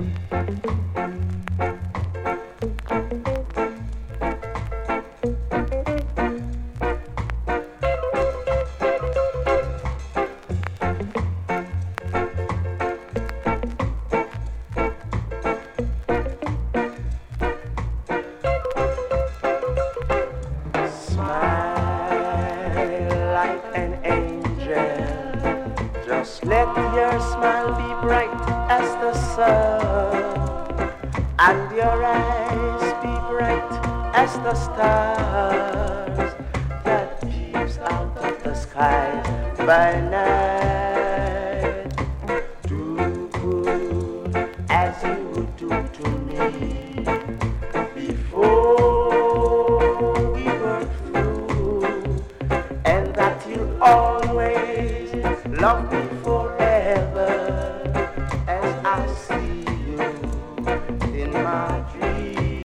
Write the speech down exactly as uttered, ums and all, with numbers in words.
Let your smile be bright as the sun, and your eyes be bright as the stars that peeps out of the sky by night. Do good as you would do to me before we were through, and that you'll always love me forever as I see you in my dreams.